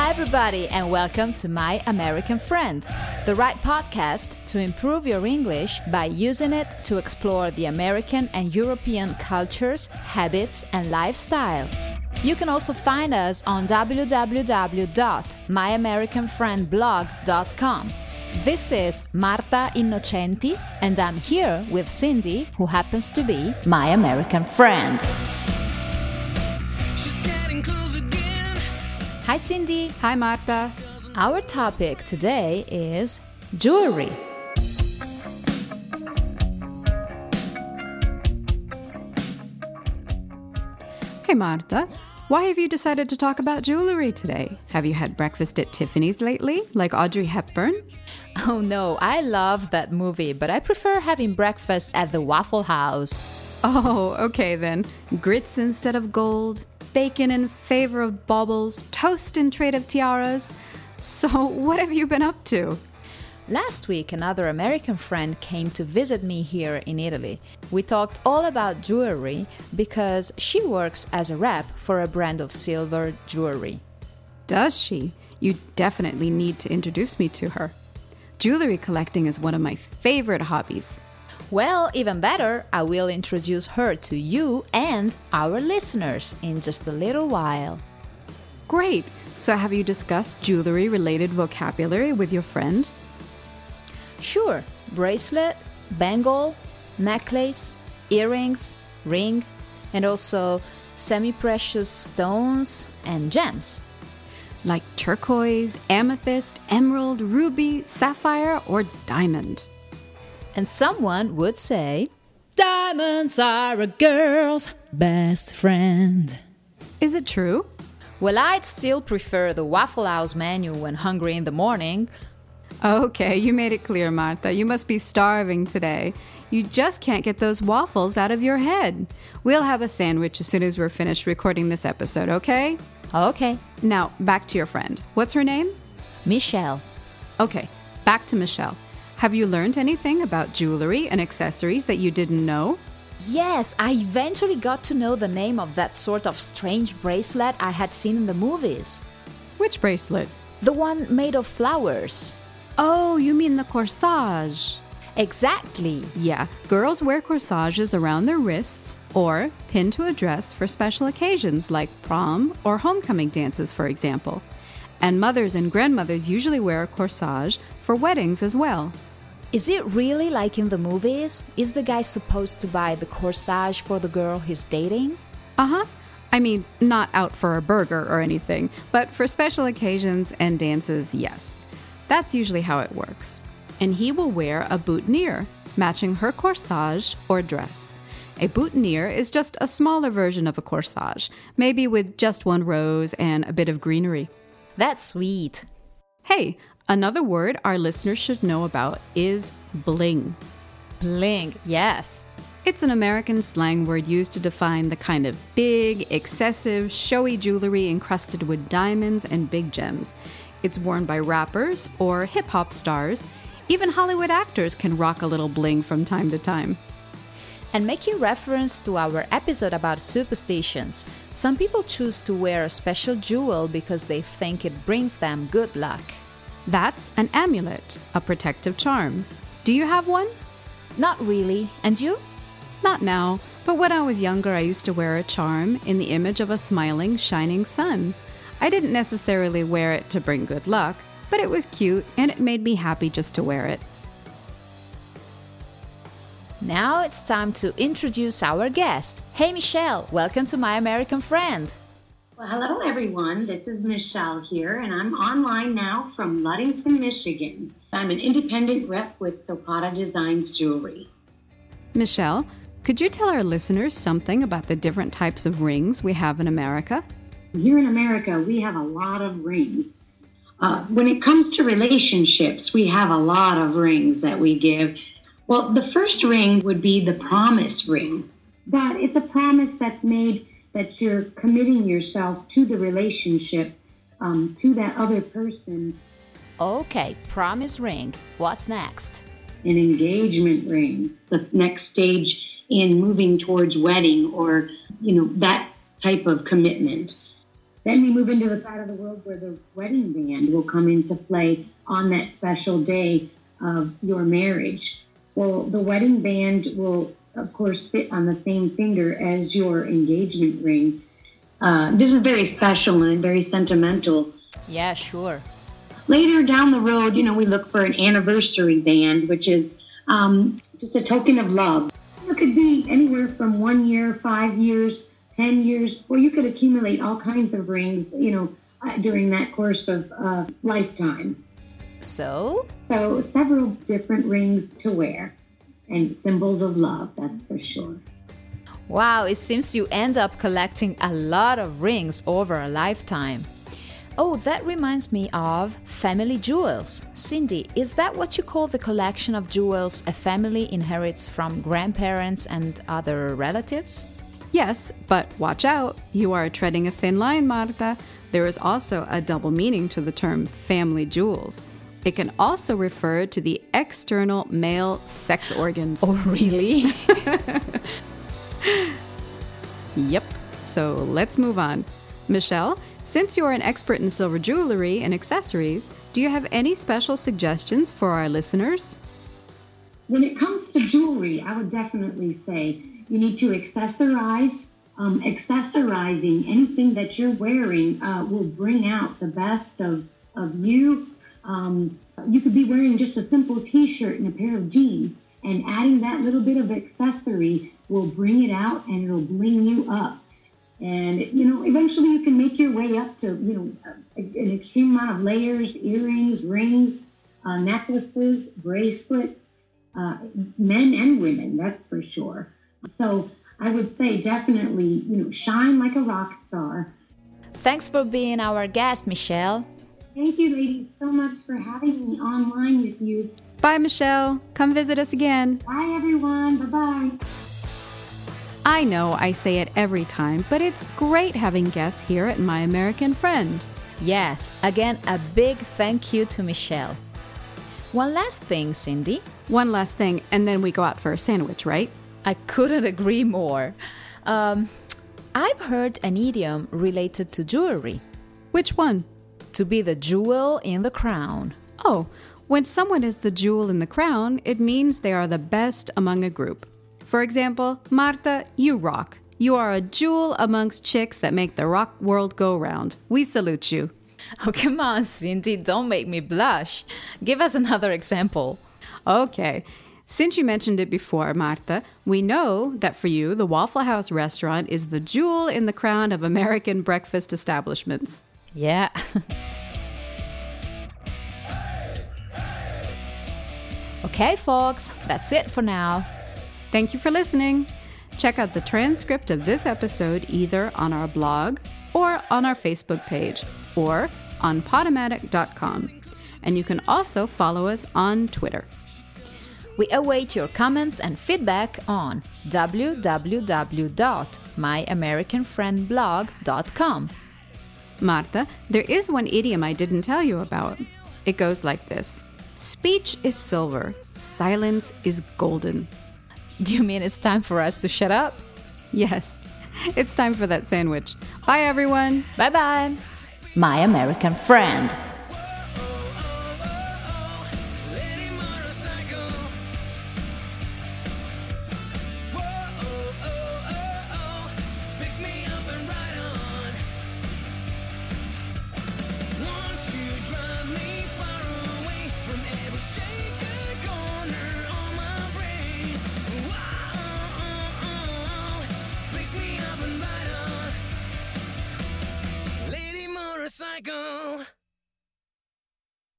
Hi, everybody, and welcome to My American Friend, the right podcast to improve your English by using it to explore the American and European cultures, habits, and lifestyle. You can also find us on www.myamericanfriendblog.com. This is Marta Innocenti, and I'm here with Cindy, who happens to be my American friend. Hi, Cindy. Hi, Marta. Our topic today is jewelry. Hey, Marta. Why have you decided to talk about jewelry today? Have you had breakfast at Tiffany's lately, like Audrey Hepburn? Oh no, I love that movie, but I prefer having breakfast at the Waffle House. Oh, okay then. Grits instead of gold, bacon in favor of baubles, toast in trade of tiaras. So what have you been up to? Last week, another American friend came to visit me here in Italy. We talked all about jewelry because she works as a rep for a brand of silver jewelry. Does she? You definitely need to introduce me to her. Jewelry collecting is one of my favorite hobbies. Well, even better, I will introduce her to you and our listeners in just a little while. Great! So have you discussed jewelry-related vocabulary with your friend? Sure, bracelet, bangle, necklace, earrings, ring, and also semi-precious stones and gems. Like turquoise, amethyst, emerald, ruby, sapphire, or diamond. And someone would say, diamonds are a girl's best friend. Is it true? Well, I'd still prefer the Waffle House menu when hungry in the morning. Okay, you made it clear, Marta. You must be starving today. You just can't get those waffles out of your head. We'll have a sandwich as soon as we're finished recording this episode, okay? Okay. Now, back to your friend. What's her name? Michelle. Okay, back to Michelle. Have you learned anything about jewelry and accessories that you didn't know? Yes, I eventually got to know the name of that sort of strange bracelet I had seen in the movies. Which bracelet? The one made of flowers. Oh, you mean the corsage. Exactly. Yeah, girls wear corsages around their wrists or pinned to a dress for special occasions like prom or homecoming dances, for example. And mothers and grandmothers usually wear a corsage for weddings as well. Is it really like in the movies? Is the guy supposed to buy the corsage for the girl he's dating? Uh-huh. I mean, not out for a burger or anything, but for special occasions and dances, yes. That's usually how it works. And he will wear a boutonniere, matching her corsage or dress. A boutonniere is just a smaller version of a corsage, maybe with just one rose and a bit of greenery. That's sweet. Hey, another word our listeners should know about is bling. Bling, yes. It's an American slang word used to define the kind of big, excessive, showy jewelry encrusted with diamonds and big gems. It's worn by rappers or hip-hop stars. Even Hollywood actors can rock a little bling from time to time. And making reference to our episode about superstitions, some people choose to wear a special jewel because they think it brings them good luck. That's an amulet, a protective charm. Do you have one? Not really. And you? Not now, but when I was younger, I used to wear a charm in the image of a smiling, shining sun. I didn't necessarily wear it to bring good luck, but it was cute and it made me happy just to wear it. Now it's time to introduce our guest. Hey, Michelle, welcome to My American Friend. Well, hello, everyone. This is Michelle here, and I'm online now from Ludington, Michigan. I'm an independent rep with Zapata Designs Jewelry. Michelle, could you tell our listeners something about the different types of rings we have in America? Here in America, we have a lot of rings. When it comes to relationships, we have a lot of rings that we give. Well, the first ring would be the promise ring. But it's a promise that's made that you're committing yourself to the relationship, to that other person. Okay, promise ring. What's next? An engagement ring, the next stage in moving towards wedding or, that type of commitment. Then we move into the side of the world where the wedding band will come into play on that special day of your marriage. Well, the wedding band will, of course, fit on the same finger as your engagement ring. This is very special and very sentimental. Yeah, sure. Later down the road, we look for an anniversary band, which is just a token of love. It could be anywhere from 1 year, 5 years, 10 years, or you could accumulate all kinds of rings, during that course of lifetime. So several different rings to wear and symbols of love, that's for sure. Wow, it seems you end up collecting a lot of rings over a lifetime. Oh, that reminds me of family jewels. Cindy, is that what you call the collection of jewels a family inherits from grandparents and other relatives? Yes, but watch out. You are treading a thin line, Marta. There is also a double meaning to the term family jewels. It can also refer to the external male sex organs. Oh, really? Yep. So let's move on. Michelle, since you're an expert in silver jewelry and accessories, do you have any special suggestions for our listeners? When it comes to jewelry, I would definitely say you need to accessorize. Accessorizing anything that you're wearing will bring out the best of you. You could be wearing just a simple t-shirt and a pair of jeans, and adding that little bit of accessory will bring it out and it'll bling you up. And, eventually you can make your way up to, an extreme amount of layers, earrings, rings, necklaces, bracelets, men and women, that's for sure. So I would say definitely, shine like a rock star. Thanks for being our guest, Michelle. Thank you, ladies, so much for having me online with you. Bye, Michelle. Come visit us again. Bye, everyone. Bye-bye. I know I say it every time, but it's great having guests here at My American Friend. Yes, again, a big thank you to Michelle. One last thing, Cindy. One last thing, and then we go out for a sandwich, right? I couldn't agree more. I've heard an idiom related to jewelry. Which one? To be the jewel in the crown. Oh, when someone is the jewel in the crown, it means they are the best among a group. For example, Marta, you rock. You are a jewel amongst chicks that make the rock world go round. We salute you. Oh, come on, Cindy, don't make me blush. Give us another example. Okay. Since you mentioned it before, Marta, we know that for you, the Waffle House restaurant is the jewel in the crown of American breakfast establishments. Yeah. Okay, folks, that's it for now. Thank you for listening. Check out the transcript of this episode either on our blog or on our Facebook page or on Podomatic.com. And you can also follow us on Twitter. We await your comments and feedback on www.myamericanfriendblog.com. Marta, there is one idiom I didn't tell you about. It goes like this. Speech is silver. Silence is golden. Do you mean it's time for us to shut up? Yes, it's time for that sandwich. Bye, everyone. Bye-bye. My American Friend. Motorcycle.